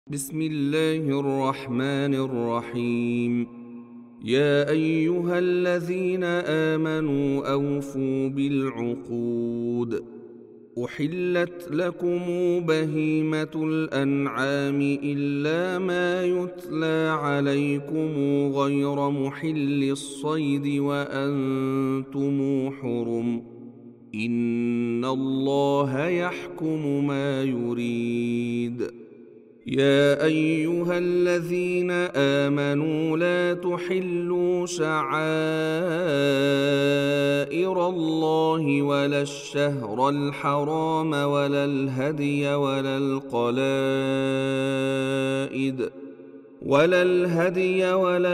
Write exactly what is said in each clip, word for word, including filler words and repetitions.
بسم الله الرحمن الرحيم. يا أيها الذين آمنوا أوفوا بالعقود. أحلت لكم بهيمة الأنعام إلا ما يتلى عليكم غير محل الصيد وأنتم حرم، إن الله يحكم ما يريد. يا أيها الذين آمنوا لا تحلوا شعائر الله ولا الشهر الحرام ولا الهدي ولا القلائد ولا الهدي ولا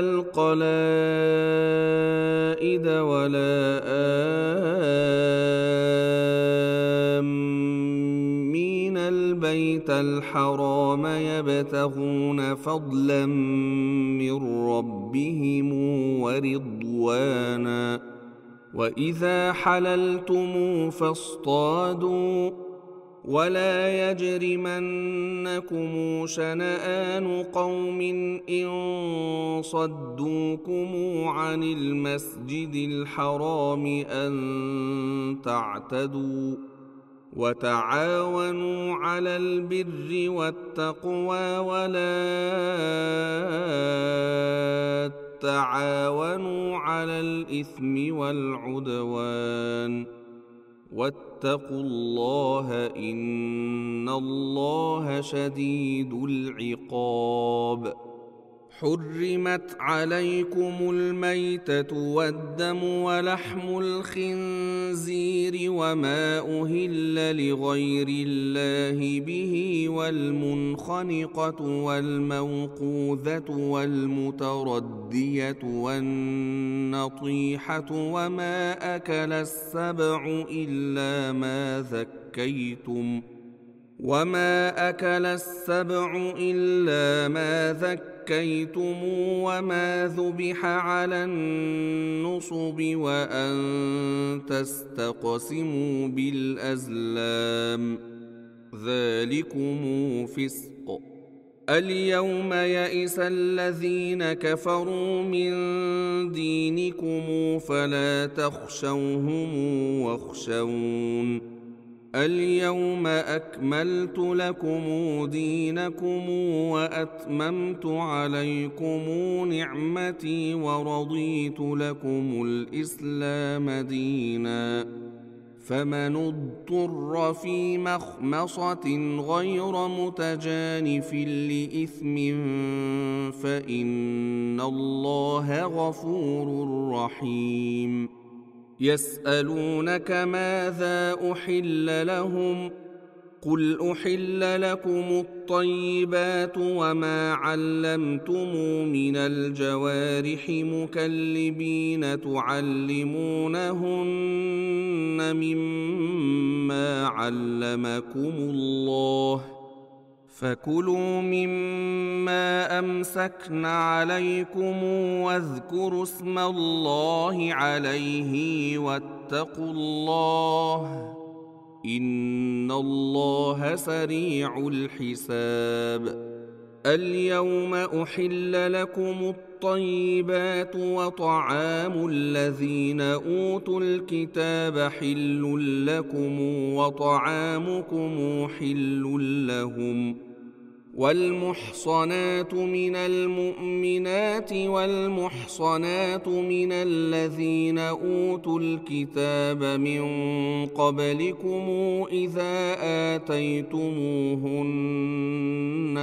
القلائد ولا آمين البيت الحرام يبتغون فضلا من ربهم ورضوانا. وإذا حللتم فاصطادوا، ولا يجرمنكم شنآن قوم إن صدوكم عن المسجد الحرام أن تعتدوا، وتعاونوا على البر والتقوى ولا تعاونوا على الإثم والعدوان، واتقوا الله إن الله شديد العقاب. حرمت عليكم الميتة والدم ولحم الخنزير وما أهل لغير الله به والمنخنقة والموقوذة والمتردية والنطيحة وما أكل السبع إلا ما ذكيتم وما أكل السبع إلا ما ذكيتم وما ذبح على النصب وأن تستقسموا بالأزلام، ذلكم فسق. اليوم يئس الذين كفروا من دينكم فلا تخشوهم واخشون. اليوم أكملت لكم دينكم وأتممت عليكم نعمتي ورضيت لكم الإسلام دينا. فمن اضطر في مخمصة غير متجانف لإثم فإن الله غفور رحيم. يسألونك ماذا أحل لهم؟ قل أحل لكم الطيبات وما علمتم من الجوارح مكلبين تعلمونهن مما علمكم الله، فكلوا مما أمسكن عليكم واذكروا اسم الله عليه واتقوا الله إن الله سريع الحساب. اليوم أحل لكم الطيبات وطعام الذين أوتوا الكتاب حل لكم وطعامكم حل لهم. والمحصنات من المؤمنات والمحصنات من الذين أوتوا الكتاب من قبلكم إذا آتيتموهن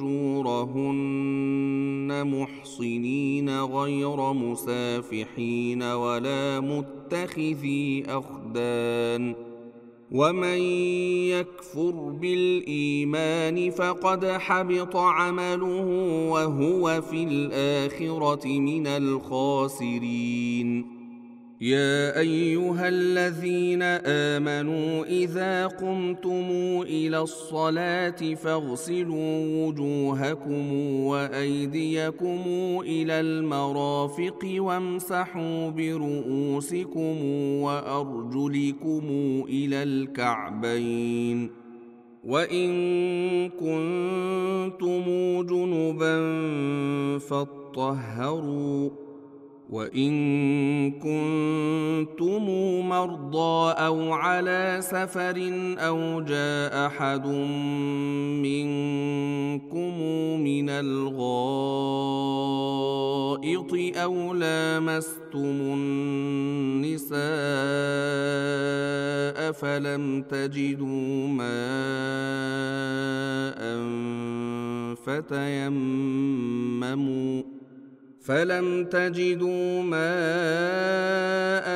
أجورهن محصنين غير مسافحين ولا متخذي أخدان، ومن يكفر بالإيمان فقد حبط عمله وهو في الآخرة من الخاسرين. يا أيها الذين آمنوا إذا قمتم إلى الصلاة فاغسلوا وجوهكم وأيديكم إلى المرافق وامسحوا برؤوسكم وأرجلكم إلى الكعبين، وإن كنتم جنبا فاطهروا وإن كنتم مرضى أو على سفر أو جاء أحد منكم من الغائط أو لامستم النساء فلم تجدوا ماء فتيمموا فلم تجدوا ماء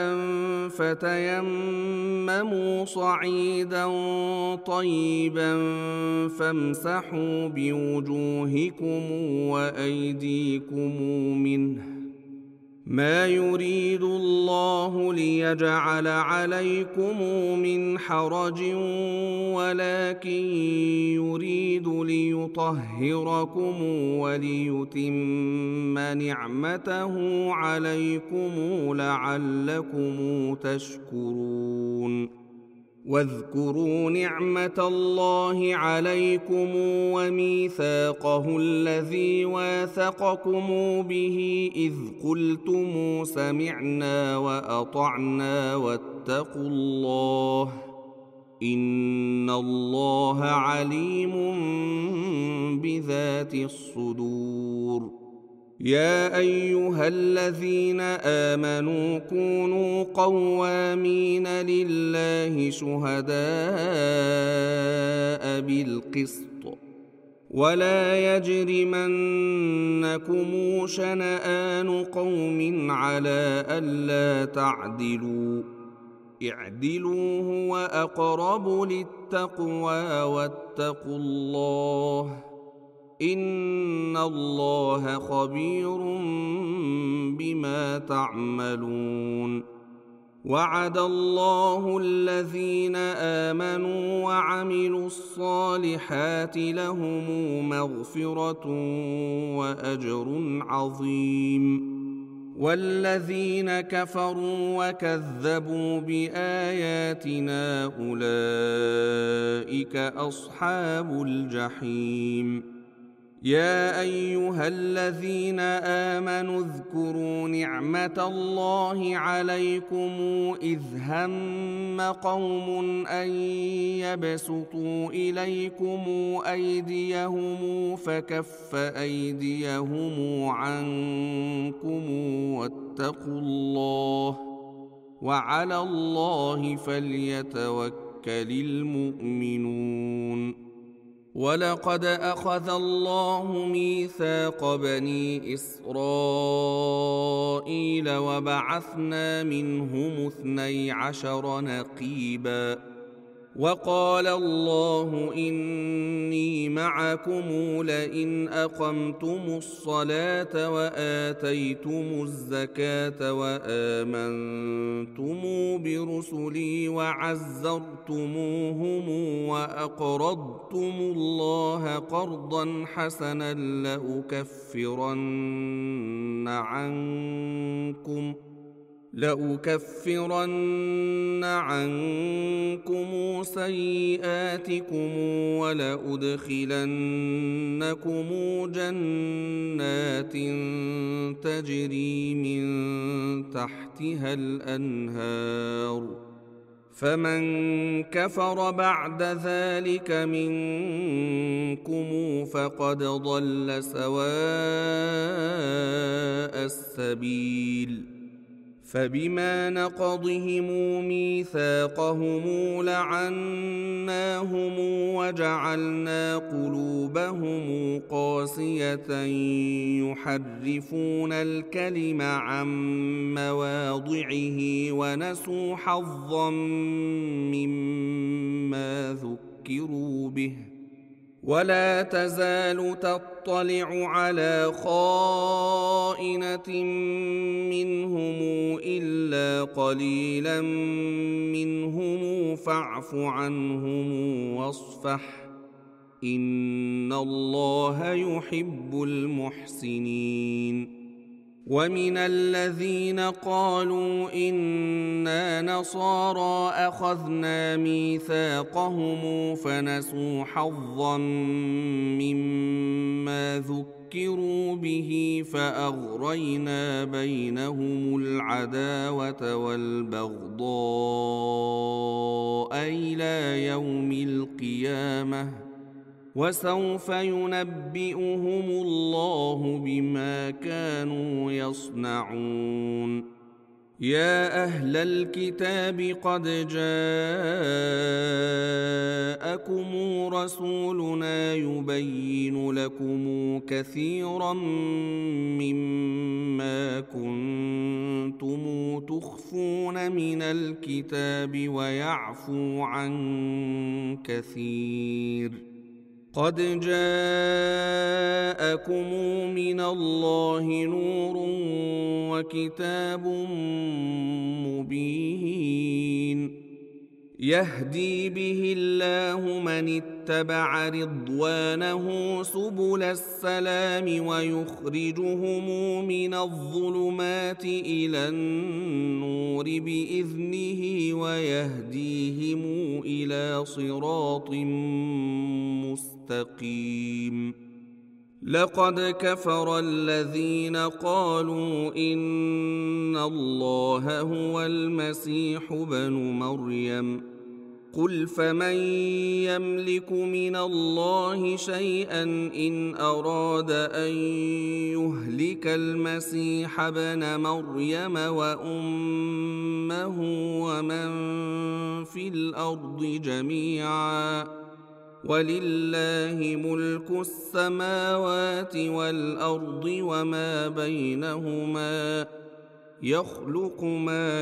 فتيمموا صعيدا طيبا فامسحوا بوجوهكم وأيديكم منه ما يريد الله ليجعل عليكم من حرج ولكن يريد ليطهركم وليتم نعمته عليكم لعلكم تشكرون واذكروا نعمة الله عليكم وميثاقه الذي واثقكم به إذ قلتم سمعنا وأطعنا واتقوا الله إن الله عليم بذات الصدور يا أيها الذين آمنوا كونوا قوامين لله شهداء بالقسط ولا يجرمنكم شنآن قوم على ألا تعدلوا اعدلوا هو أقرب للتقوى واتقوا الله إن الله خبير بما تعملون وعد الله الذين آمنوا وعملوا الصالحات لهم مغفرة وأجر عظيم والذين كفروا وكذبوا بآياتنا أولئك أصحاب الجحيم يا أيها الذين آمنوا اذكروا نعمة الله عليكم إذ هم قوم أن يبسطوا إليكم أيديهم فكف أيديهم عنكم واتقوا الله وعلى الله فليتوكل المؤمنون ولقد أخذ الله ميثاق بني إسرائيل وبعثنا منهم اثني عشر نقيبا وقال الله إني معكم لئن أقمتم الصلاة وآتيتم الزكاة وآمنتم برسلي وعزرتموهم وأقرضتم الله قرضا حسنا لأكفرن عنكم لأكفرن عنكم سيئاتكم ولأدخلنكم جنات تجري من تحتها الأنهار فمن كفر بعد ذلك منكم فقد ضل سواء السبيل فبما نقضهم ميثاقهم لعناهم وجعلنا قلوبهم قاسية يحرفون الكلم عن مواضعه ونسوا حظا مما ذكروا به ولا تزال تطلع على خائنة منهم إلا قليلا منهم فاعف عنهم واصفح إن الله يحب المحسنين ومن الذين قالوا إنا نصارى أخذنا ميثاقهم فنسوا حظا مما ذكروا به فأغرينا بينهم العداوة والبغضاء إلى يوم القيامة وسوف ينبئهم الله بما كانوا يصنعون. يا أهل الكتاب قد جاءكم رسولنا يبين لكم كثيرا مما كنتم تخفون من الكتاب ويعفو عن كثير. قد جاءكم من الله نور وكتاب مبين يهدي به الله من اتبع رضوانه سبل السلام ويخرجهم من الظلمات إلى النور بإذنه ويهديهم إلى صراط مستقيم. لقد كفر الذين قالوا إن الله هو المسيح ابن مريم قل فمن يملك من الله شيئا إن أراد أن يهلك المسيح ابن مريم وأمه ومن في الأرض جميعا ولله ملك السماوات والأرض وما بينهما يخلق ما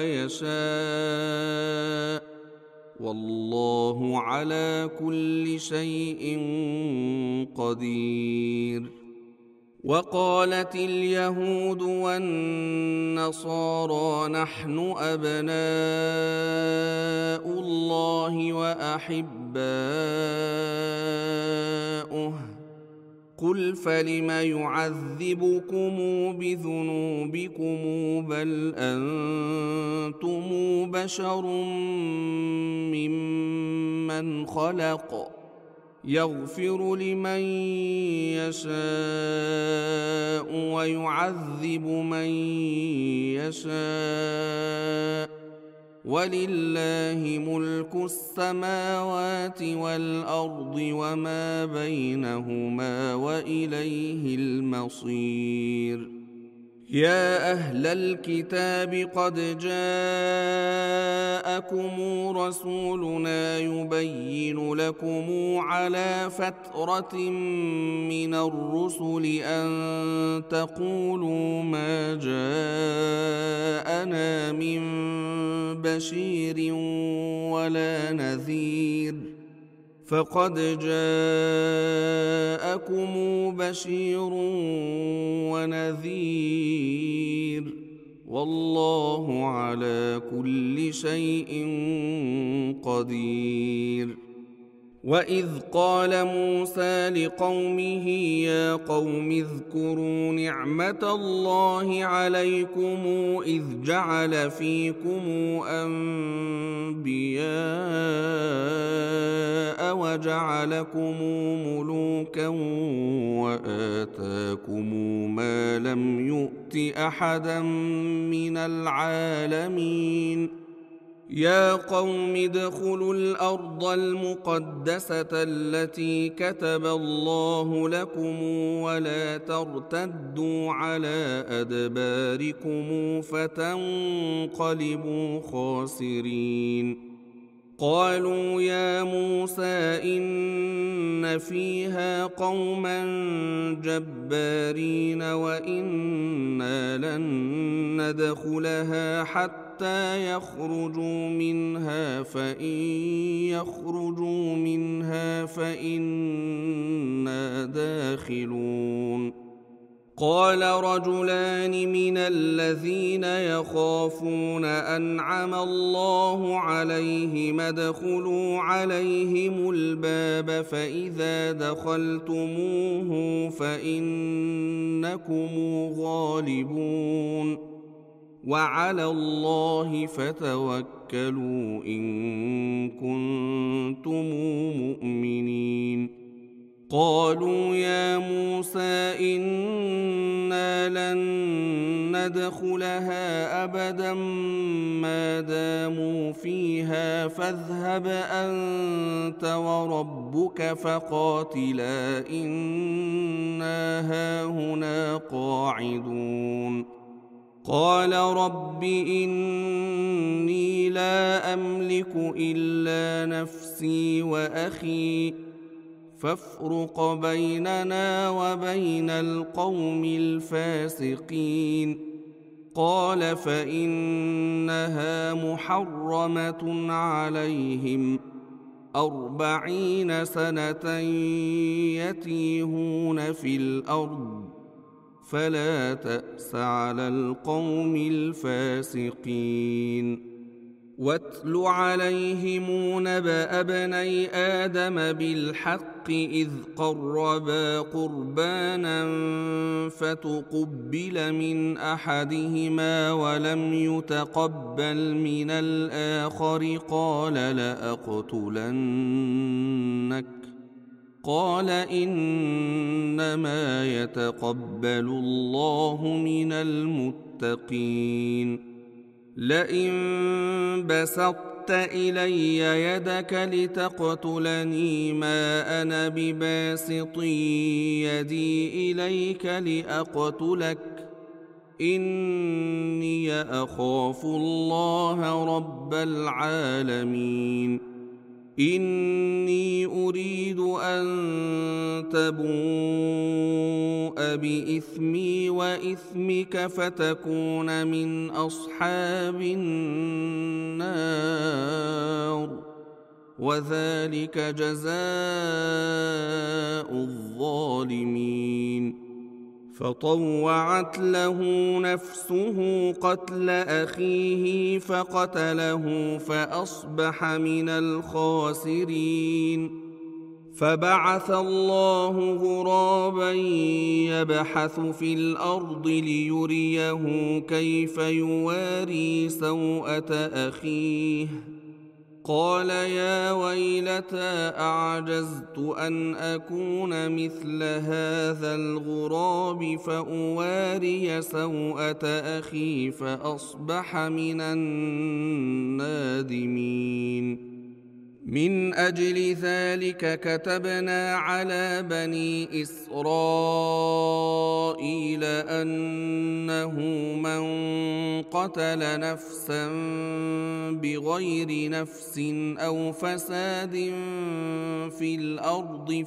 يشاء والله على كل شيء قدير. وقالت اليهود والنصارى نحن أبناء الله وأحباؤه قل فلم يعذبكم بذنوبكم بل أنتم بشر ممن خلق يغفر لمن يشاء ويعذب من يشاء ولله ملك السماوات والأرض وما بينهما وإليه المصير. يا أهل الكتاب قد جاءكم رسولنا يبين لكم على فترة من الرسل أن تقولوا ما جاءنا من بشير ولا نذير فقد جاءكم بشير ونذير والله على كل شيء قدير. وإذ قال موسى لقومه يا قوم اذكروا نعمة الله عليكم إذ جعل فيكم أنبياء وجعلكم ملوكا وآتاكم ما لم يؤت أحدا من العالمين. يا قوم ادخلوا الأرض المقدسة التي كتب الله لكم ولا ترتدوا على أدباركم فتنقلبوا خاسرين. قالوا يا موسى إن فيها قوما جبارين وإنا لن ندخلها حتى حتى يخرجوا منها فإن يخرجوا منها فإنا داخلون. قال رجلان من الذين يخافون أنعم الله عليهم ادخلوا عليهم الباب فإذا دخلتموه فإنكم غالبون وعلى الله فتوكلوا إن كنتم مؤمنين. قالوا يا موسى إنا لن ندخلها أبدا ما داموا فيها فاذهب أنت وربك فقاتلا إنا هاهنا قاعدون. قال رب إني لا أملك إلا نفسي وأخي فافرق بيننا وبين القوم الفاسقين. قال فإنها محرمة عليهم أربعين سنة يتيهون في الأرض فلا تأس على القوم الفاسقين. واتل عليهم نبأ ابني آدم بالحق إذ قربا قربانا فتقبل من أحدهما ولم يتقبل من الآخر قال لأقتلنك قال إنما يتقبل الله من المتقين. لئن بسطت إلي يدك لتقتلني ما أنا بباسط يدي إليك لأقتلك إني أخاف الله رب العالمين. إني أريد أن تبوء بإثمي وإثمك فتكون من أصحاب النار وذلك جزاء الظالمين. فطوعت له نفسه قتل أخيه فقتله فأصبح من الخاسرين. فبعث الله غرابا يبحث في الأرض ليريه كيف يواري سوءة أخيه قال يا ويلتى أعجزت أن أكون مثل هذا الغراب فأواري سوءة أخي فأصبح من النادمين. من أجل ذلك كتبنا على بني إسرائيل أنه من قتل نفسا بغير نفس أو فساد في الأرض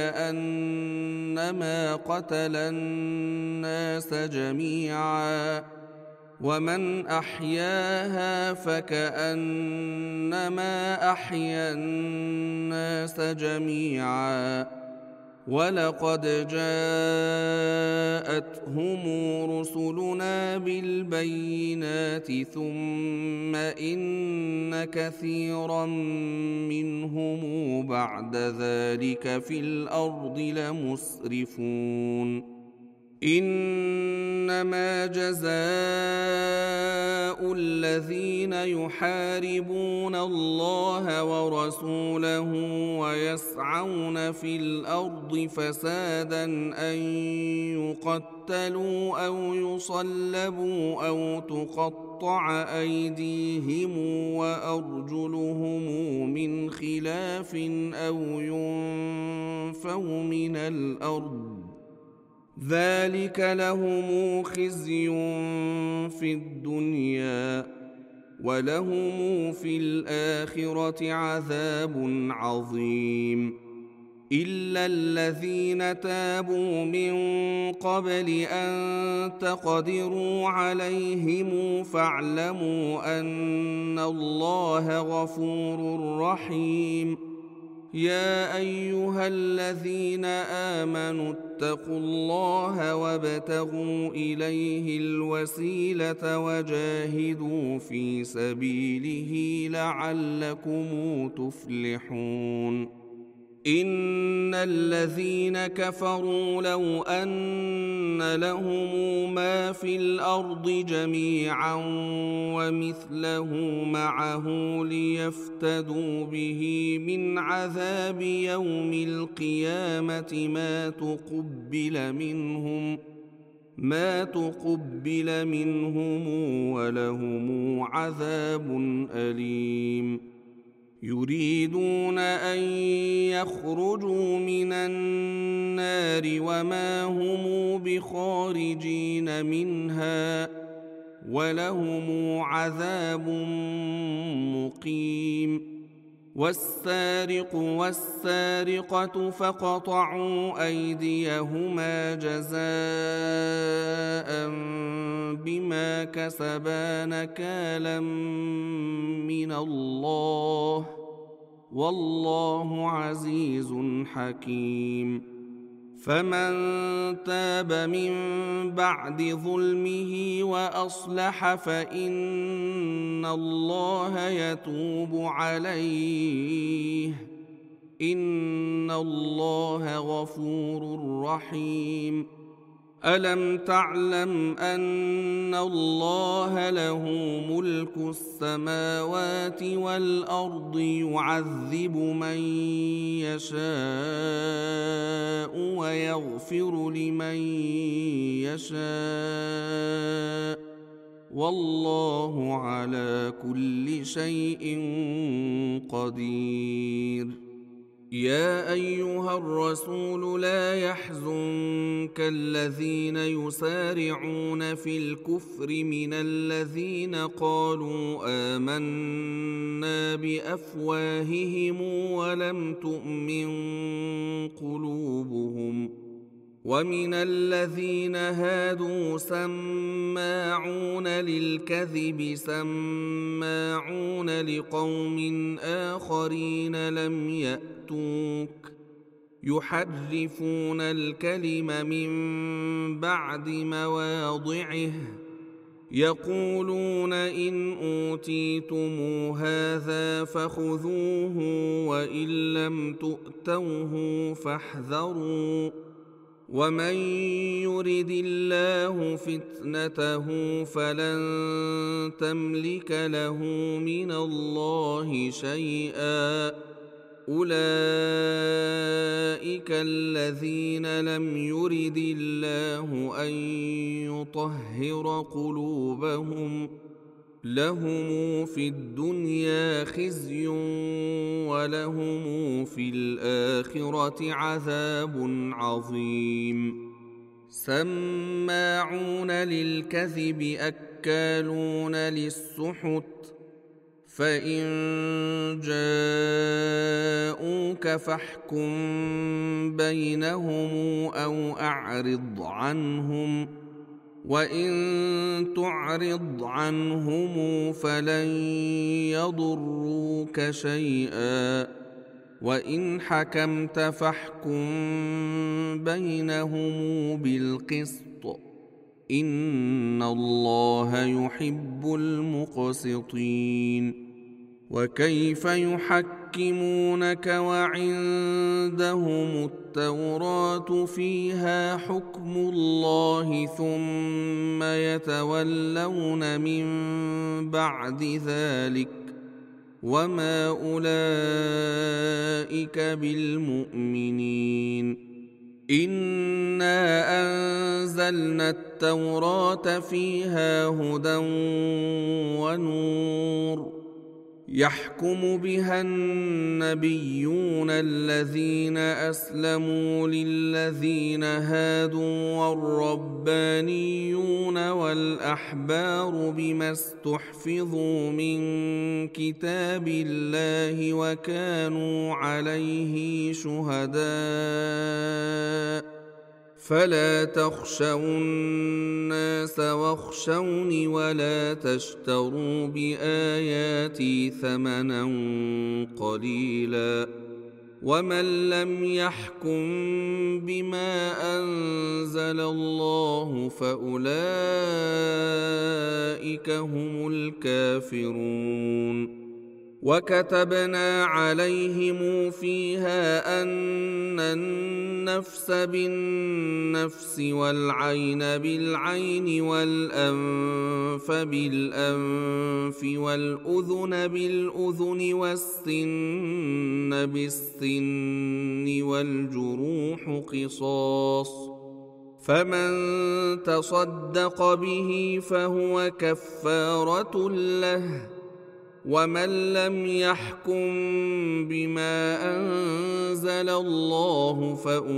فكأنما قتل الناس جميعا ومن أحياها فكأنما أحيا الناس جميعا ولقد جاءتهم رسلنا بالبينات ثم إن كثيرا منهم بعد ذلك في الأرض لمسرفون. إنما جزاء الذين يحاربون الله ورسوله ويسعون في الأرض فسادا أن يقتلوا أو يصلبوا أو تقطع أيديهم وأرجلهم من خلاف أو ينفوا من الأرض ذلك لهم خزي في الدنيا ولهم في الآخرة عذاب عظيم. إلا الذين تابوا من قبل أن تقدروا عليهم فاعلموا أن الله غفور رحيم. يا أيها الذين آمنوا اتقوا الله وابتغوا إليه الوسيلة وجاهدوا في سبيله لعلكم تفلحون إن الذين كفروا لو أن لهم ما في الأرض جميعا ومثله معه ليفتدوا به من عذاب يوم القيامة ما تقبل منهم ما تقبل منهم ولهم عذاب أليم يريدون أن يخرجوا من النار وما هم بخارجين منها ولهم عذاب مقيم والسارق والسارقة فاقطعوا أيديهما جزاء بما كسبا نكالا من الله والله عزيز حكيم فمن تاب من بعد ظلمه وأصلح فإن الله يتوب عليه إن الله غفور رحيم ألم تعلم أن الله له ملك السماوات والأرض يعذب من يشاء ويغفر لمن يشاء والله على كل شيء قدير يا أيها الرسول لا يحزنك الذين يسارعون في الكفر من الذين قالوا آمنا بأفواههم ولم تؤمن قلوبهم ومن الذين هادوا سماعون للكذب سماعون لقوم آخرين لم يأتوك يحرفون الكلم من بعد مواضعه يقولون إن أوتيتم هذا فخذوه وإن لم تؤتوه فاحذروا ومن يرد الله فتنته فلن تملك له من الله شيئا أولئك الذين لم يرد الله أن يطهر قلوبهم لهم في الدنيا خزي ولهم في الآخرة عذاب عظيم سماعون للكذب أكالون للسحت فإن جاءوك فاحكم بينهم أو أعرض عنهم وإن تعرض عنهم فلن يضروك شيئا وإن حكمت فاحكم بينهم بالقسط إن الله يحب المقسطين وكيف يحكمونك وعندهم التوراة فيها حكم الله ثم يتولون من بعد ذلك وما أولئك بالمؤمنين إنا أنزلنا التوراة فيها هدى ونور يحكم بها النبيون الذين أسلموا للذين هادوا والربانيون والأحبار بما استحفظوا من كتاب الله وكانوا عليه شهداء فلا تخشوا الناس واخشوني ولا تشتروا بآياتي ثمنا قليلا ومن لم يحكم بما أنزل الله فأولئك هم الكافرون. وكتبنا عليهم فيها أن النفس بالنفس والعين بالعين والأنف بالأنف والأذن بالأذن والسن بالسن والجروح قصاص، فمن تصدق به فهو كفارة له، ومن لم يحكم بما أنزل الله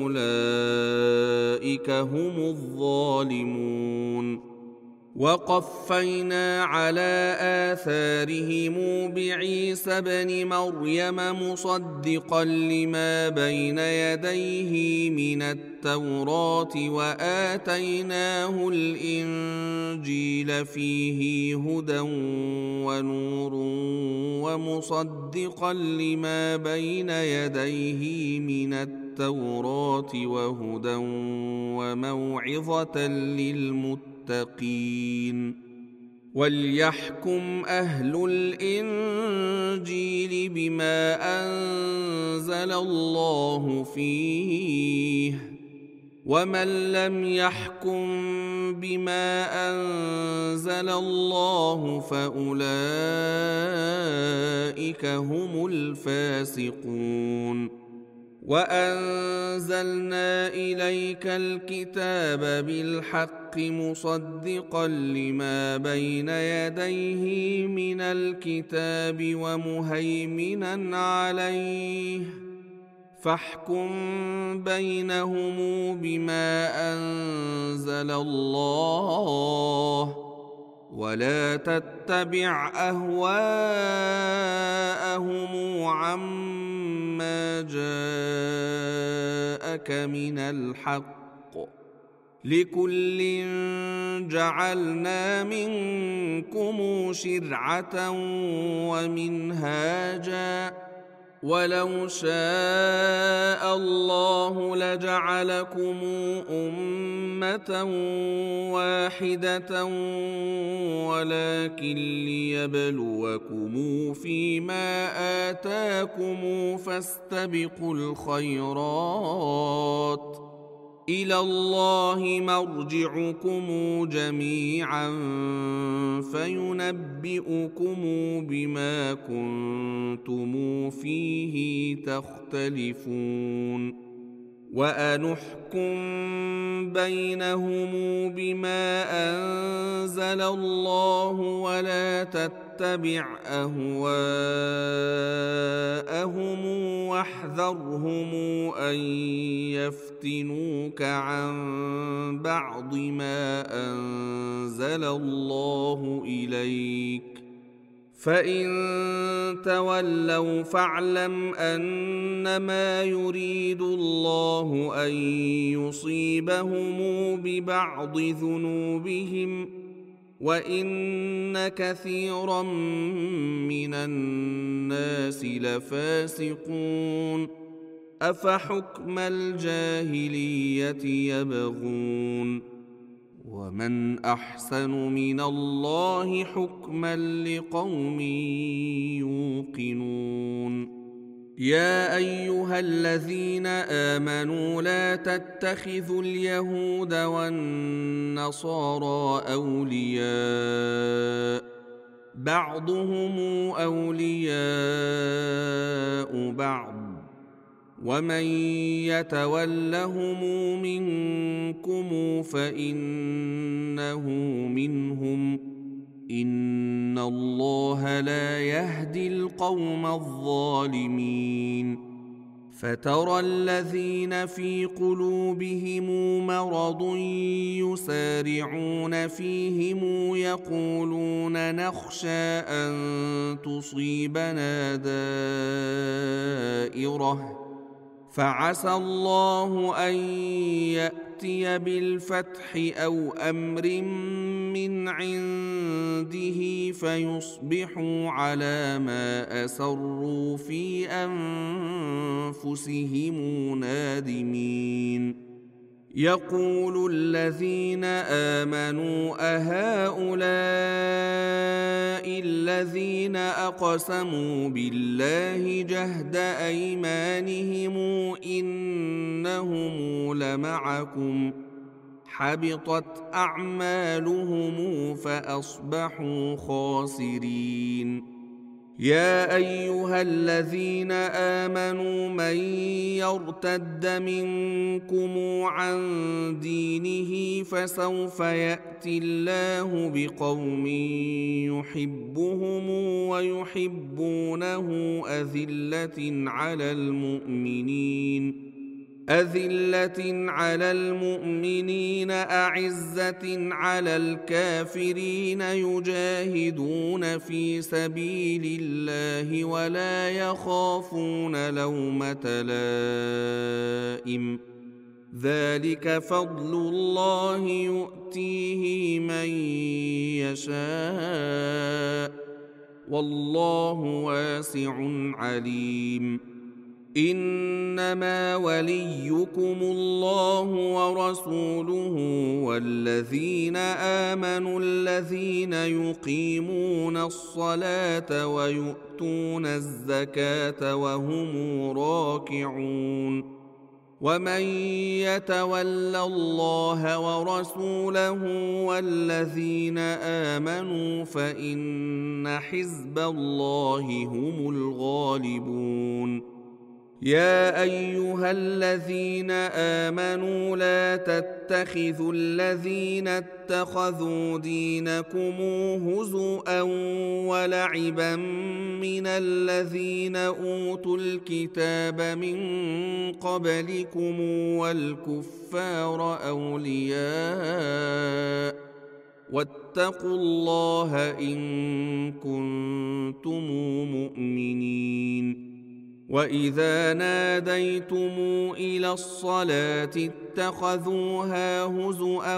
فأولئك هم الظالمون. وقفينا على آثارهم بعيسى ابن مريم مصدقا لما بين يديه من التوراة وآتيناه الإنجيل فيه هدى ونور ومصدقا لما بين يديه من التوراة وهدى وموعظة للمتقين. وليحكم أهل الإنجيل بما أنزل الله فيه، ومن لم يحكم بما أنزل الله فأولئك هم الفاسقون. وأنزلنا إليك الكتاب بالحق مصدقا لما بين يديه من الكتاب ومهيمنا عليه، فاحكم بينهم بما أنزل الله، ولا تتبع أهواءهم عما جاءك من الحق، لكل جعلنا منكم شرعة ومنهاجا، ولو شاء الله لجعلكم أمة واحدة ولكن ليبلوكم فيما آتاكم فاستبقوا الخيرات، إلى الله مرجعكم جميعا فينبئكم بما كنتم فيه تختلفون. وأنحكم بينهم بما أنزل الله ولا تتبع أهواءهم واحذرهم أن يفتنوك عن بعض ما أنزل الله إليك، فإن تولوا فاعلم أنما يريد الله أن يصيبهم ببعض ذنوبهم، وإن كثيرا من الناس لفاسقون. أفحكم الجاهلية يبغون، ومن أحسن من الله حكما لقوم يوقنون. يا أيها الذين آمنوا لا تتخذوا اليهود والنصارى أولياء، بعضهم أولياء بعض، ومن يتولهم منكم فإنه منهم، إن الله لا يهدي القوم الظالمين. فترى الذين في قلوبهم مرض يسارعون فيهم يقولون نخشى أن تصيبنا دائرة، فعسى الله أن يأتي أوتي بالفتح أو أمر من عنده فيصبحوا على ما أسروا في أنفسهم نادمين. يقول الذين آمنوا أهؤلاء الذين أقسموا بالله جهد أيمانهم إنهم لمعكم حبطت أعمالهم فأصبحوا خاسرين. يا أيها الذين آمنوا من يرتد منكم عن دينه فسوف يأتي الله بقوم يحبهم ويحبونه أذلة على المؤمنين أذلة على المؤمنين أعزة على الكافرين يجاهدون في سبيل الله ولا يخافون لومة لائم ذلك فضل الله يؤتيه من يشاء والله واسع عليم. إنما وليكم الله ورسوله والذين آمنوا الذين يقيمون الصلاة ويؤتون الزكاة وهم راكعون. ومن يتول الله ورسوله والذين آمنوا فإن حزب الله هم الغالبون. يا أيها الذين آمنوا لا تتخذوا الذين اتخذوا دينكم هزؤا ولعبا من الذين أوتوا الكتاب من قبلكم والكفار أولياء واتقوا الله إن كنتم مؤمنين. وإذا ناديتم إلى الصلاة اتخذوها هزؤا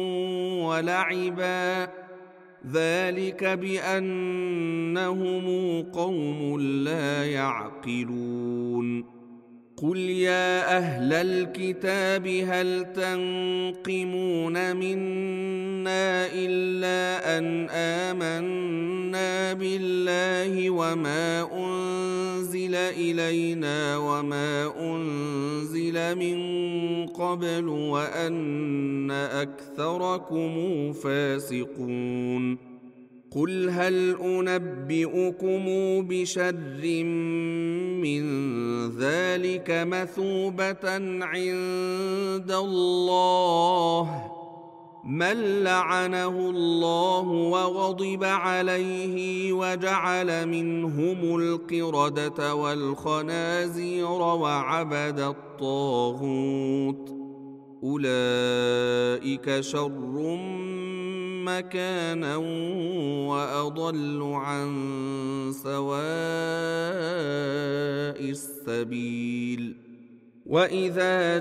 ولعبا ذلك بأنهم قوم لا يعقلون. قل يا أهل الكتاب هل تنقمون منا إلا أن آمنا بالله وما أنزل إلينا وما أنزل من قبل وأن أكثركم فاسقون. قل هل أنبئكم بشر من ذلك مثوبة عند الله من لعنه الله وغضب عليه وجعل منهم القردة والخنازير وعبد الطاغوت أولئك شر مكانا وأضل عن سواء السبيل. وإذا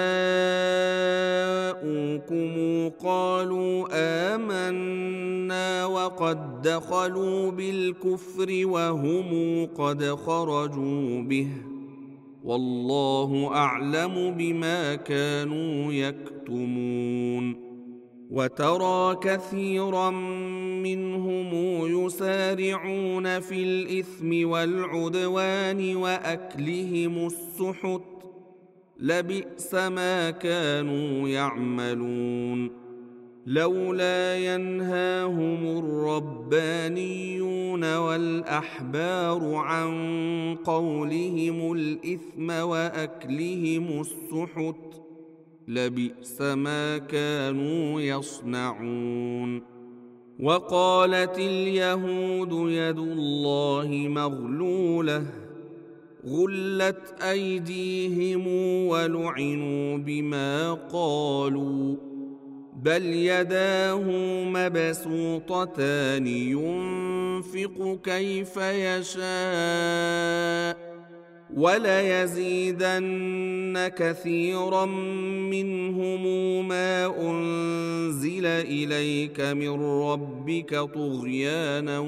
جاءوكم قالوا آمنا وقد دخلوا بالكفر وهم قد خرجوا به والله أعلم بما كانوا يكتمون. وترى كثيرا منهم يسارعون في الإثم والعدوان وأكلهم السحت لبئس ما كانوا يعملون. لولا ينهاهم الربانيون والأحبار عن قولهم الإثم وأكلهم السحت لبئس ما كانوا يصنعون. وقالت اليهود يد الله مغلولة غلت أيديهم ولعنوا بما قالوا بل يداه مبسوطتان ينفق كيف يشاء وليزيدن كثيرا منهم ما أنزل إليك من ربك طغيانا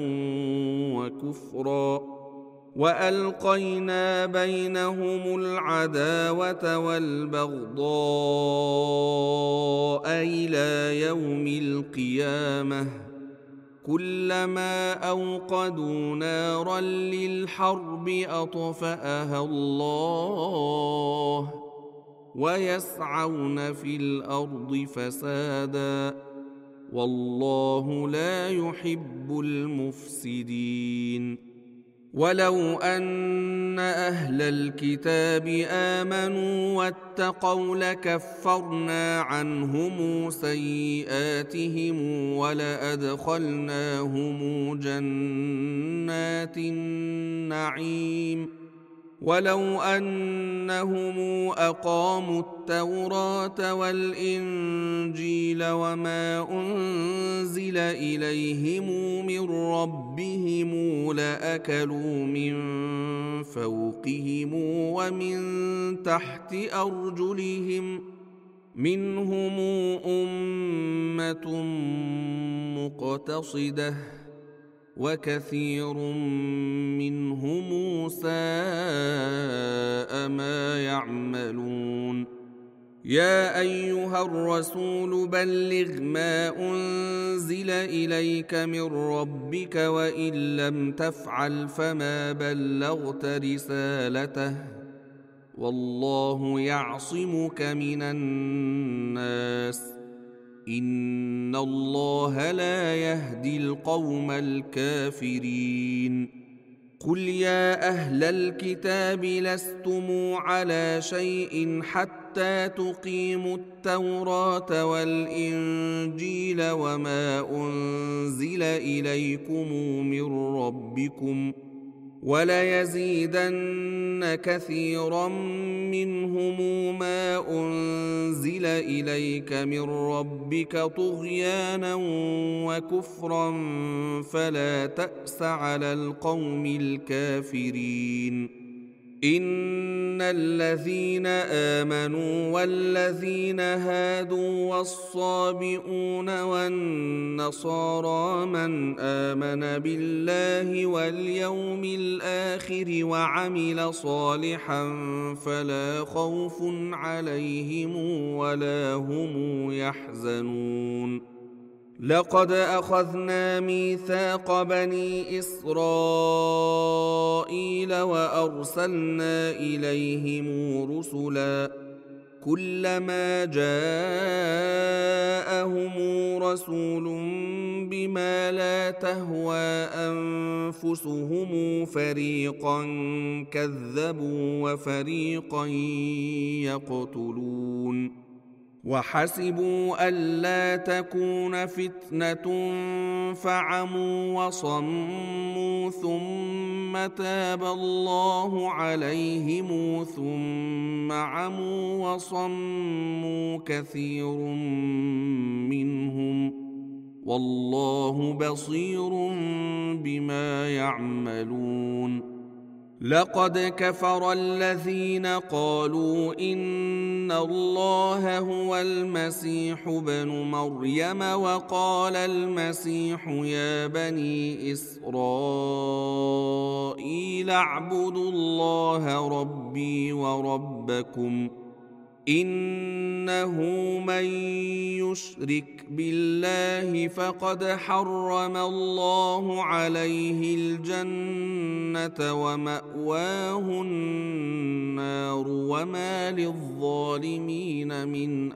وكفرا وألقينا بينهم العداوة والبغضاء إلى يوم القيامة كلما أوقدوا نارا للحرب أطفأها الله ويسعون في الأرض فسادا والله لا يحب المفسدين. ولو أن أهل الكتاب آمنوا واتقوا لكفرنا عنهم سيئاتهم ولأدخلناهم جنات النعيم ولو أنهم أقاموا التوراة والإنجيل وما أنزل إليهم من ربهم لأكلوا من فوقهم ومن تحت أرجلهم منهم أمة مقتصدة وكثير منهم ساء ما يعملون. يا أيها الرسول بلغ ما أنزل إليك من ربك وإن لم تفعل فما بلغت رسالته والله يعصمك من الناس إن الله لا يهدي القوم الكافرين. قل يا أهل الكتاب لستم على شيء حتى تقيموا التوراة والإنجيل وما أنزل إليكم من ربكم وليزيدن كثيرا منهم ما أنزل إليك من ربك طغيانا وكفرا فلا تأس على القوم الكافرين. إن الذين آمنوا والذين هادوا والصابئون والنصارى من آمن بالله واليوم الآخر وعمل صالحا فلا خوف عليهم ولا هم يحزنون. لقد أخذنا ميثاق بني إسرائيل وأرسلنا إليهم رسلا كلما جاءهم رسول بما لا تهوى أنفسهم فريقا كذبوا وفريقا يقتلون. وحسبوا ألا تكون فتنة فعموا وصموا ثم تاب الله عليهم ثم عموا وصموا كثير منهم والله بصير بما يعملون. لقد كفر الذين قالوا إن الله هو المسيح ابن مريم وقال المسيح يا بني إسرائيل اعبدوا الله ربي وربكم إنه من يشرك بالله فقد حرم الله عليه الجنة ومأواه النار وما للظالمين من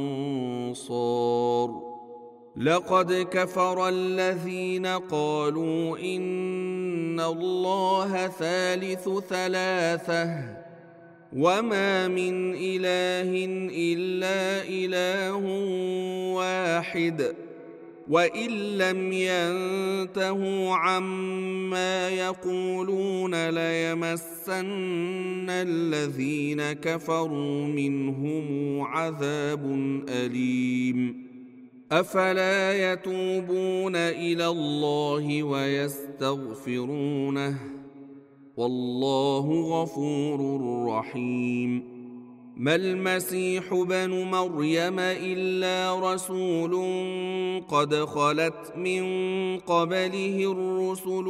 أنصار. لقد كفر الذين قالوا إن الله ثالث ثلاثة وما من إله إلا إله واحد وإن لم ينتهوا عما يقولون ليمسن الذين كفروا منهم عذاب أليم. أفلا يتوبون إلى الله ويستغفرونه والله غفور رحيم. ما المسيح بن مريم إلا رسول قد خلت من قبله الرسل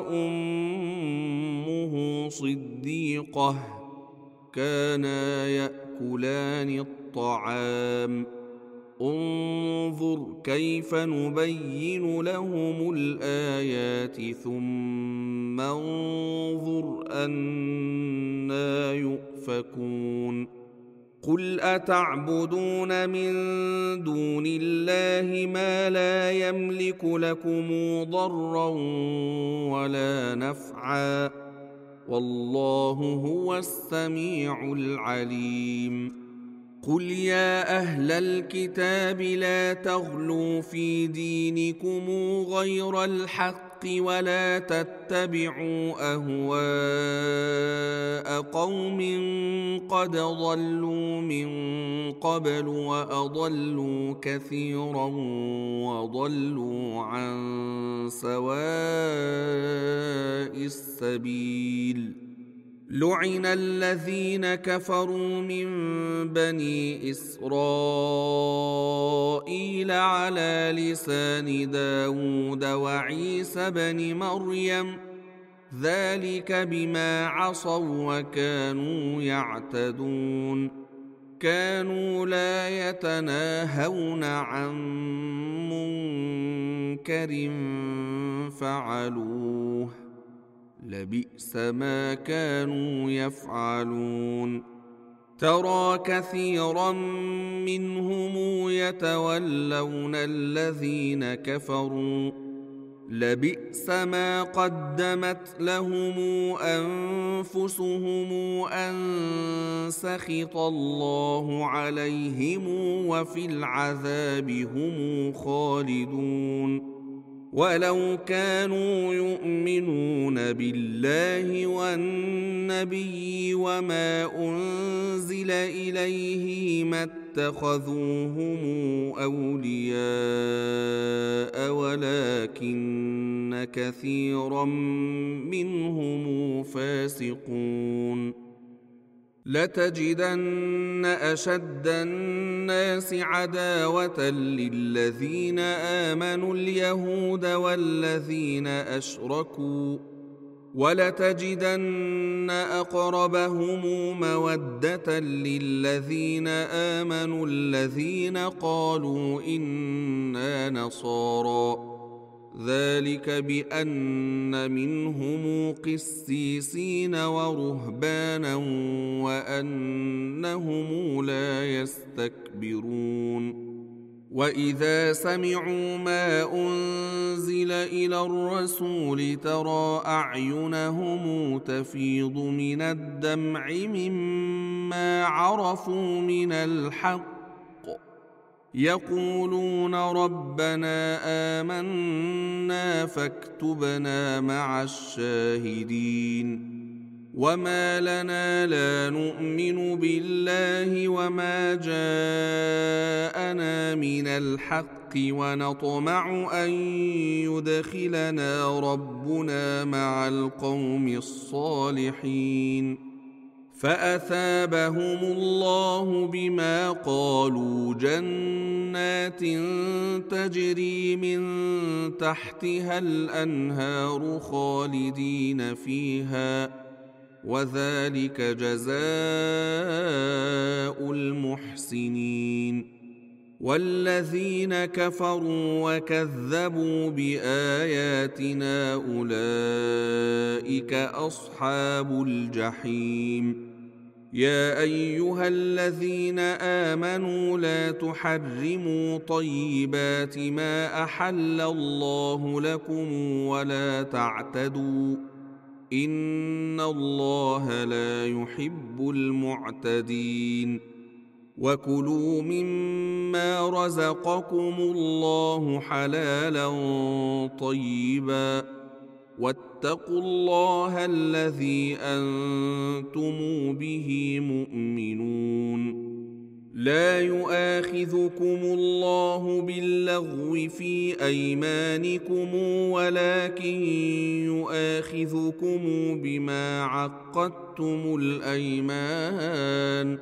وأمه صديقة كانا يأكلان الطعام انظر كيف نبين لهم الآيات ثم انظر أنى يؤفكون. قل أتعبدون من دون الله ما لا يملك لكم ضرا ولا نفعا والله هو السميع العليم. قل يا أهل الكتاب لا تغلوا في دينكم غير الحق ولا تتبعوا أهواء قوم قد ضلوا من قبل وأضلوا كثيرا وضلوا عن سواء السبيل. لعن الذين كفروا من بني إسرائيل على لسان داود وعيسى بن مريم ذلك بما عصوا وكانوا يعتدون. كانوا لا يتناهون عن منكر فعلوه لبئس ما كانوا يفعلون. ترى كثيرا منهم يتولون الذين كفروا لبئس ما قدمت لهم أنفسهم أن سخط الله عليهم وفي العذاب هم خالدون. ولو كانوا يؤمنون بالله والنبي وما أنزل إليه ما اتخذوهم أولياء ولكن كثيرا منهم فاسقون. لتجدن أشد الناس عداوة للذين آمنوا اليهود والذين أشركوا ولتجدن أقربهم مودة للذين آمنوا الذين قالوا إنا نصارى ذلك بأن منهم قسيسين ورهبانا وأنهم لا يستكبرون. وإذا سمعوا ما أنزل إلى الرسول ترى أعينهم تفيض من الدمع مما عرفوا من الحق يقولون ربنا آمنا فاكتبنا مع الشاهدين. وما لنا لا نؤمن بالله وما جاءنا من الحق ونطمع أن يدخلنا ربنا مع القوم الصالحين. فأثابهم الله بما قالوا جنات تجري من تحتها الأنهار خالدين فيها وذلك جزاء المحسنين. والذين كفروا وكذبوا بآياتنا أولئك أصحاب الجحيم. يا أيها الذين آمنوا لا تحرموا طيبات ما أحل الله لكم ولا تعتدوا إن الله لا يحب المعتدين. وكلوا مما رزقكم الله حلالا طيبا واتقوا الله الذي أنتم به مؤمنون. لا يؤاخذكم الله باللغو في أيمانكم ولكن يؤاخذكم بما عقدتم الأيمان،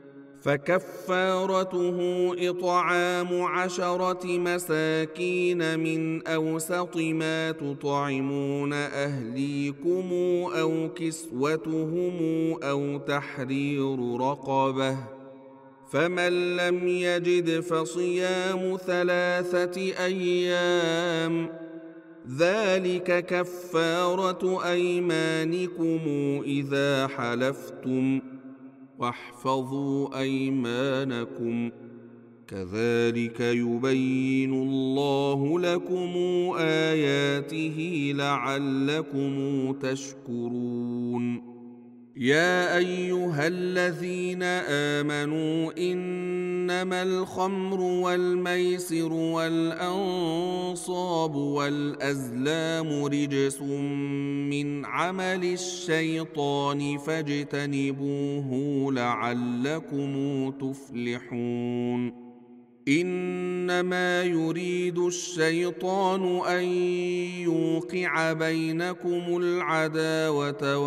فكفارته إطعام عشرة مساكين من أوسط ما تطعمون أهليكم أو كسوتهم أو تحرير رقبة، فمن لم يجد فصيام ثلاثة أيام، ذلك كفارة أيمانكم إذا حلفتم، واحفظوا أيمانكم، كذلك يبين الله لكم آياته لعلكم تشكرون. يا أيها الذين آمنوا إنما الخمر والميسر والأنصاب والأزلام رجس من عمل الشيطان فاجتنبوه لعلكم تفلحون. إنما يريد الشيطان أن يوقع بينكم العداوة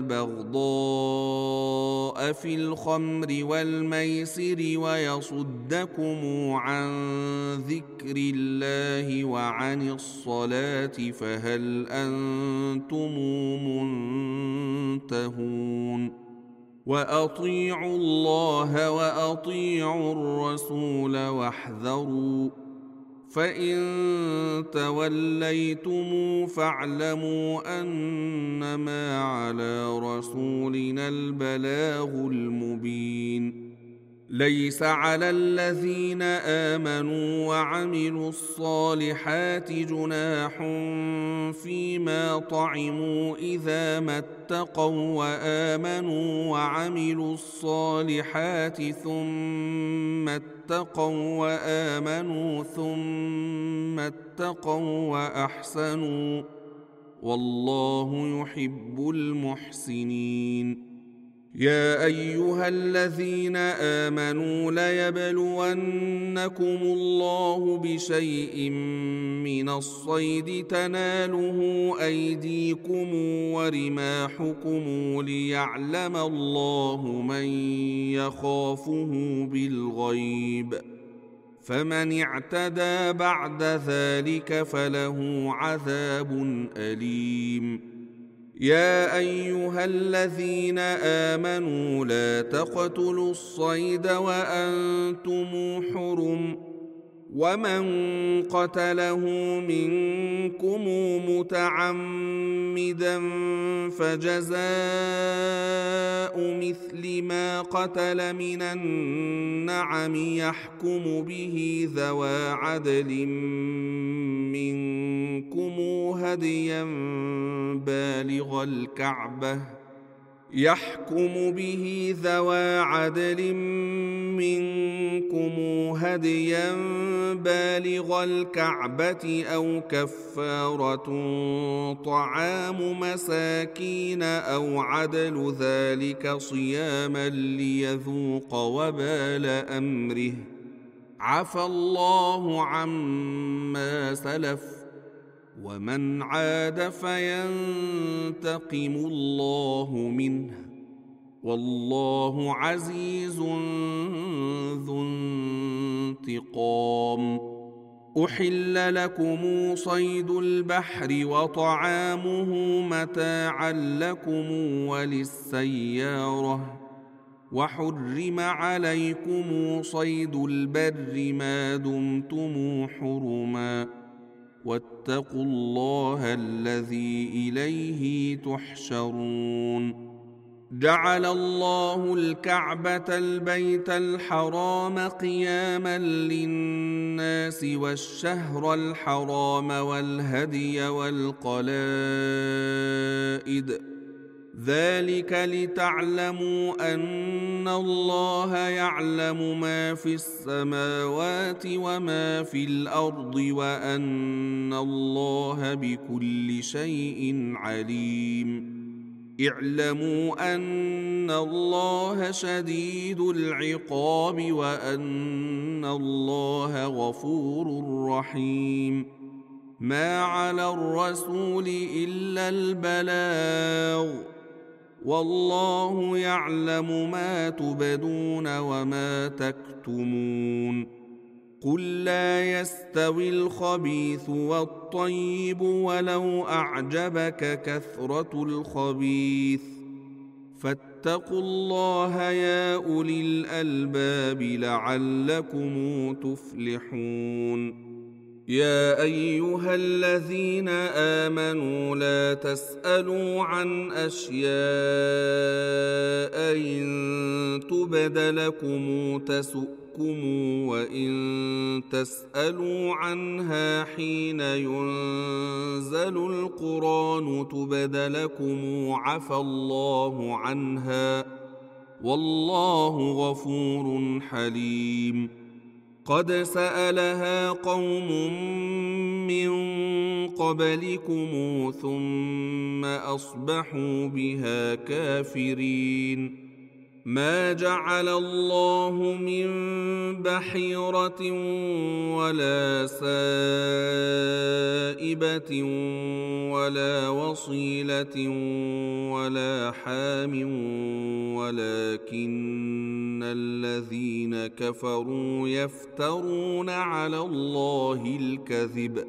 والبغضاء في الخمر والميسر ويصدكم عن ذكر الله وعن الصلاة، فهل أنتم منتهون؟ وأطيعوا الله وأطيعوا الرسول واحذروا، فإن توليتم فاعلموا أنما على رسولنا البلاغ المبين. ليس على الذين آمنوا وعملوا الصالحات جناح فيما طعموا إذا ما اتقوا وآمنوا وعملوا الصالحات ثم اتقوا وآمنوا ثم اتقوا وأحسنوا، والله يحب المحسنين. يا أيها الذين آمنوا ليبلونكم الله بشيء من الصيد تناله أيديكم ورماحكم ليعلم الله من يخافه بالغيب، فمن اعتدى بعد ذلك فله عذاب أليم. يا أيها الذين آمنوا لا تقتلوا الصيد وأنتم حرم، ومن قتله منكم متعمدا فجزاء مثل ما قتل من النعم يحكم به ذوى عدل منكم هديا بالغ الكعبة يحكم به ذوى عدل منكم هديا بالغ الكعبة أو كفارة طعام مساكين أو عدل ذلك صياما ليذوق وبال أمره، عفى الله عما سلف، ومن عاد فينتقم الله منه، والله عزيز ذو انتقام. أحل لكم صيد البحر وطعامه متاعا لكم وللسيارة، وحرم عليكم صيد البر ما دمتم حرما، واتقوا الله الذي إليه تحشرون. جعل الله الكعبة البيت الحرام قياما للناس والشهر الحرام والهدي والقلائد، ذلك لتعلموا أن الله يعلم ما في السماوات وما في الأرض وأن الله بكل شيء عليم. اعلموا أن الله شديد العقاب وأن الله غفور رحيم. ما على الرسول إلا البلاغ، والله يعلم ما تبدون وما تكتمون. قل لا يستوي الخبيث والطيب ولو أعجبك كثرة الخبيث، فاتقوا الله يا أولي الألباب لعلكم تفلحون. يا أيها الذين آمنوا لا تسألوا عن أشياء إن تبد لكم تسؤكم، وإن تسألوا عنها حين ينزل القرآن تبد لكم عفى الله عنها، والله غفور حليم. قد سألها قوم من قبلكم ثم أصبحوا بها كافرين. ما جعل الله من بحيرة ولا سائبة ولا وصيلة ولا حام، ولكن الذين كفروا يفترون على الله الكذب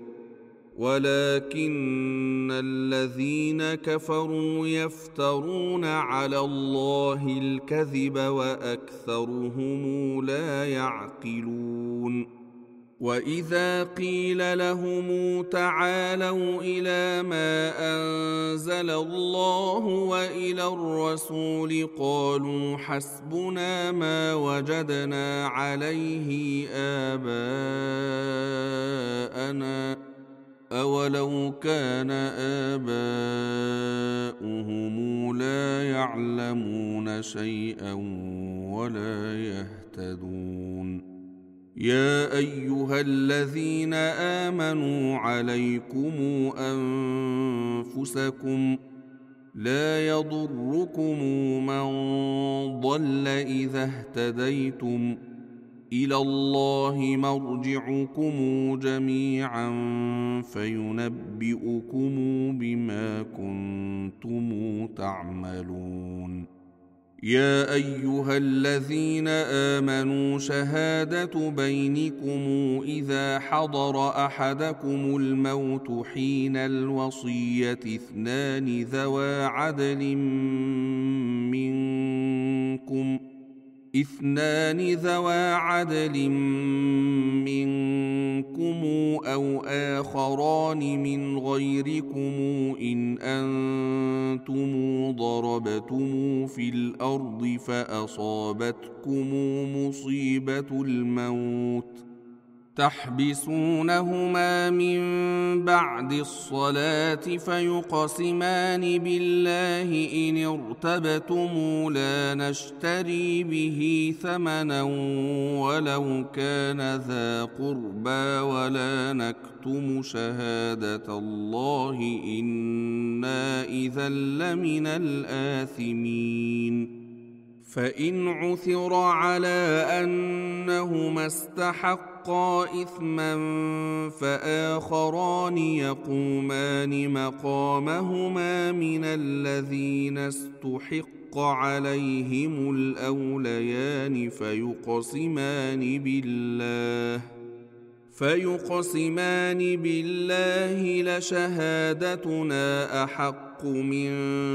ولكن الذين كفروا يفترون على الله الكذب وأكثرهم لا يعقلون. وإذا قيل لهم تعالوا إلى ما أنزل الله وإلى الرسول قالوا حسبنا ما وجدنا عليه آباءنا أولو كان آباؤهم لا يعلمون شيئا ولا يهتدون. يا أيها الذين آمنوا عليكم أنفسكم لا يضركم من ضل إذا اهتديتم، إلى الله مرجعكم جميعا فينبئكم بما كنتم تعملون. يا أيها الذين آمنوا شهادة بينكم إذا حضر أحدكم الموت حين الوصية اثنان ذوى عدل منكم اثنان ذوى عدل منكم أو آخران من غيركم إن أنتم ضربتم في الأرض فأصابتكم مصيبة الموت تحبسونهما من بعد الصلاة فيقسمان بالله إن ارتبتم لا نشتري به ثمنا ولو كان ذا قربى ولا نكتم شهادة الله إنا إذا لمن الآثمين. فإن عثر على أنهما استحقا إثما فآخران يقومان مقامهما من الذين استحق عليهم الأوليان فيقسمان بالله فيقسمان بالله لشهادتنا أحق من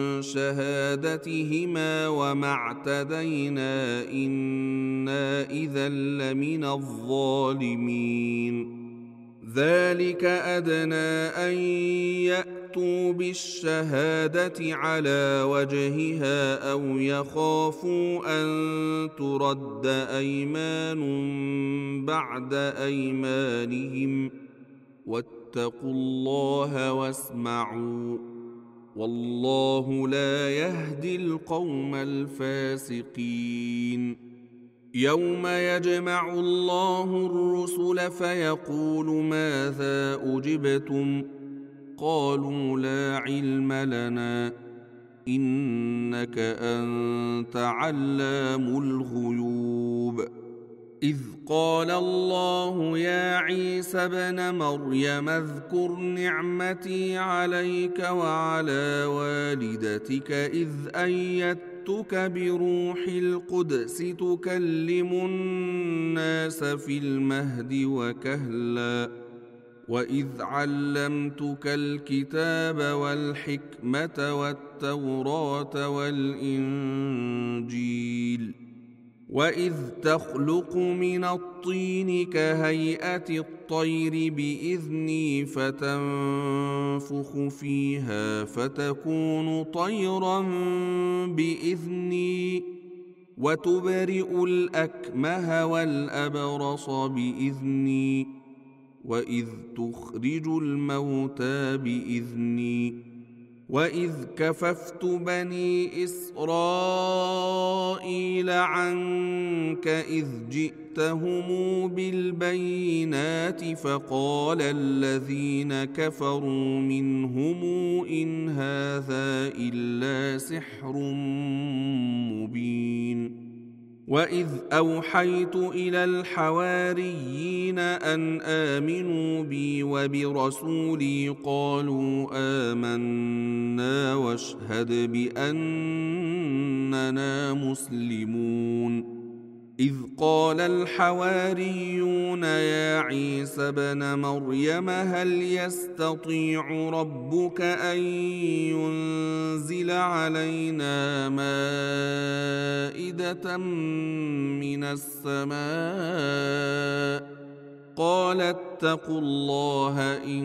شهادتهما وما اعتدينا إنا إذا لمن الظالمين. ذلك أدنى أن يأتوا بالشهادة على وجهها أو يخافوا أن ترد أيمان بعد أيمانهم واتقوا الله واسمعوا والله لا يهدي القوم الفاسقين. يوم يجمع الله الرسل فيقول ماذا أجبتم قالوا لا علم لنا إنك أنت علام الغيوب إذ قال الله يا عيسى ابن مريم اذكر نعمتي عليك وعلى والدتك إذ أيدتك بروح القدس تكلم الناس في المهد وكهلا وإذ علمتك الكتاب والحكمة والتوراة والإنجيل وإذ تخلق من الطين كهيئة الطير بإذني فتنفخ فيها فتكون طيرا بإذني وتبرئ الأكمه والأبرص بإذني وإذ تخرج الموتى بإذني وإذ كففت بني إسرائيل عنك إذ جئتهم بالبينات فقال الذين كفروا منهم إن هذا إلا سحر مبين وإذ أوحيت إلى الحواريين أن آمنوا بي وبرسولي قالوا آمنا واشهد بأننا مسلمون إذ قال الحواريون يا عيسى ابن مريم هل يستطيع ربك أن ينزل علينا مائدة من السماء قال اتقوا الله إن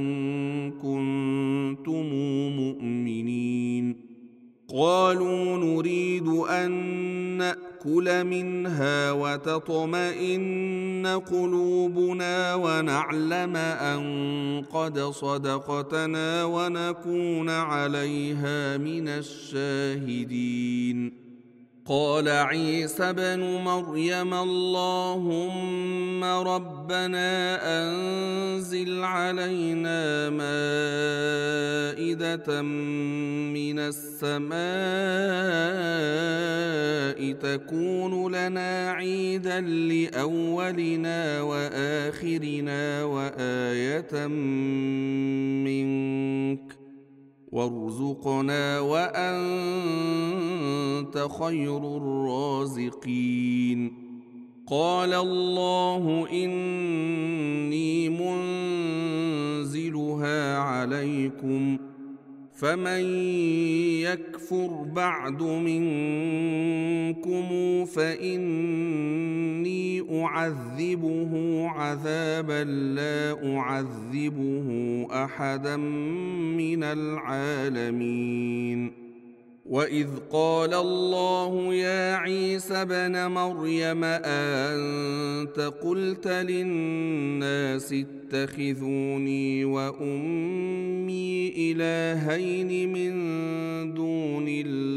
كنتم مؤمنين قالوا نريد أن نأكل منها وتطمئن قلوبنا ونعلم أن قد صدقتنا ونكون عليها من الشاهدين قال عيسى ابن مريم اللهم ربنا أنزل علينا مائدة من السماء تكون لنا عيدا لأولنا وآخرنا وآية منك وارزقنا وأنت خير الرازقين قال الله إني منزلها عليكم فمن يكفر بعد منكم فإني أعذبه عذابا لا أعذبه أحدا من العالمين وإذ قال الله يا عيسى ابن مريم أأنت قلت للناس اتخذوني وأمي إلهين من دون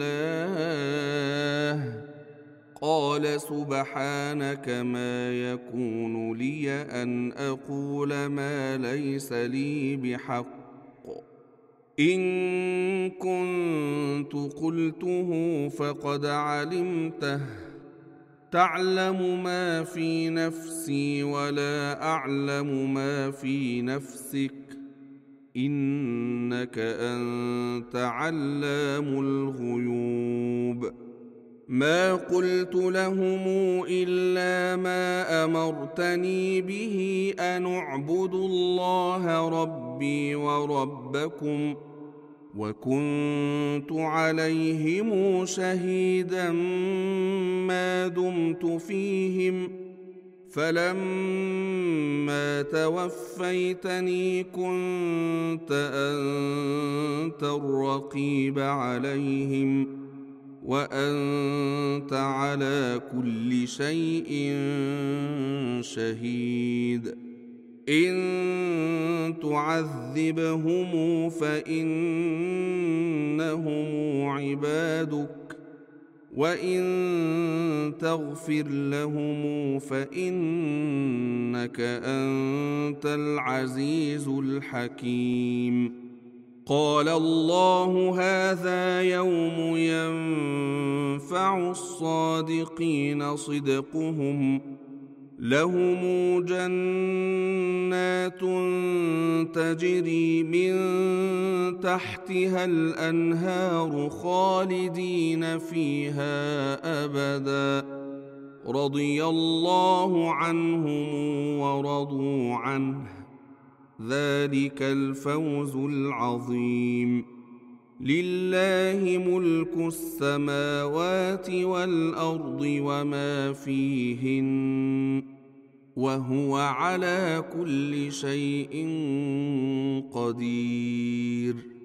الله قال سبحانك ما يكون لي أن أقول ما ليس لي بحق إن كنت قلته فقد علمته تعلم ما في نفسي ولا أعلم ما في نفسك إنك أنت علام الغيوب ما قلت لهم إلا ما أمرتني به أن اعبدوا الله ربي وربكم وكنت عليهم شهيدا ما دمت فيهم فلما توفيتني كنت أنت الرقيب عليهم وأنت على كل شيء شهيد إن تعذبهم فإنهم عبادك وإن تغفر لهم فإنك أنت العزيز الحكيم قال الله هذا يوم ينفع الصادقين صدقهم لهم جنات تجري من تحتها الأنهار خالدين فيها أبدا رضي الله عنهم ورضوا عنه ذلك الفوز العظيم لله ملك السماوات والأرض وما فيهن وهو على كل شيء قدير.